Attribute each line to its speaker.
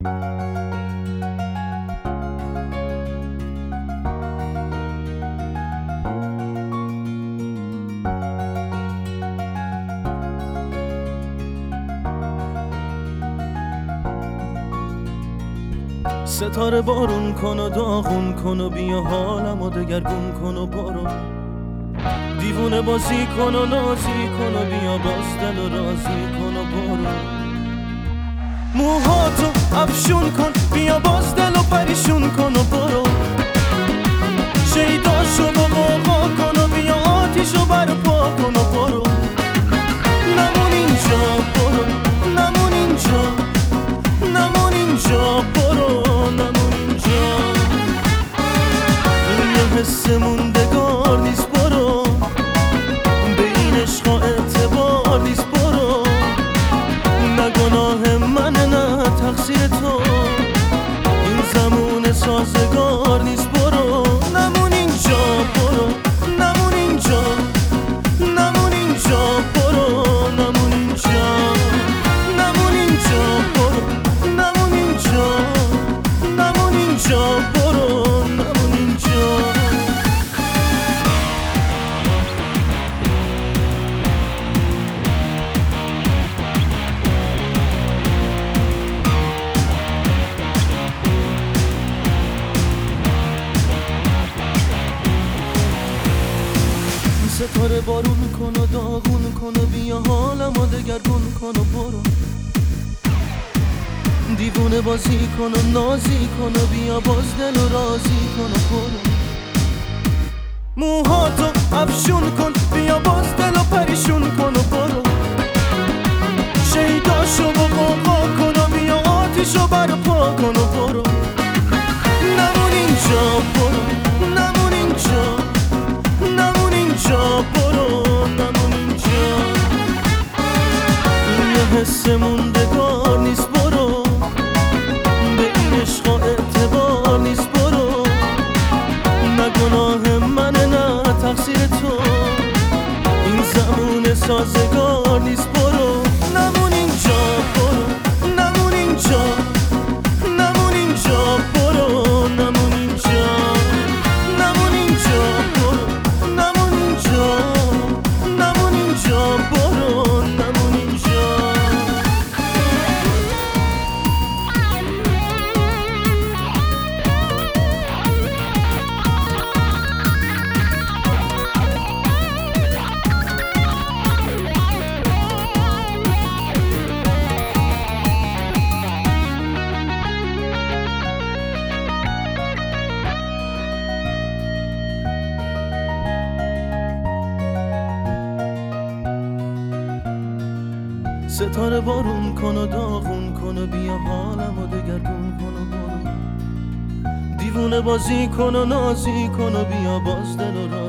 Speaker 1: ستاره بارون کن و داغون کن و بیا حالمو دگرگون کن و برو، دیوونه بازی کن و نازی کن و بیا باز دل و رازی کن و برو، موهاتو افشون کن بیا باز دل و پریشون کن و برو، شیداشو با قاقا کن و بیا آتیشو برپا کن و برو، نمون اینجا برو، نمون اینجا، نمون اینجا برو، نمون اینجا، این یه حس موندگار نیست برو، به این عشقا اعتبار نیست برو، نه گناه منه نه تقصیر تو، این زمون سازگار نیست برو، نمون اینجا برو، نمون اینجا، نمون اینجا برو، نمون اینجا، نمون اینجا برو، نمون اینجا، نمون اینجا برو، نمون اینجا. ستاره بارون کن و داغون کن و بیا حالمو دگرگون کن و برو، دیوونه بازی کن و نازی کن و بیا باز دل و رازی کن و برو، موهاتو افشون کن بیا باز دل و پریشون کن و برو، شیداشو با قاقا کن و بیا آتیشو برپا کن و برو، نمون اینجا برو، نمون اینجا، نمون اینجا برو، نمون اینجا، این یه حس موندگار نیست برو، به این عشقا اعتبار نیست برو، نه گناه منه نه تقصیر تو، این زمون سازگار نیست برو، نمون اینجا برو، نمون اینجا، نمون اینجا برو، نمون اینجا، نمون اینجا برو، نمون اینجا، نمون اینجا برو، نمون اینجا. ستاره بارون کن و داغون کن و بیا حالمو دگرگون کن و برو، دیوونه بازی کن و نازی کن و بیا باز دل و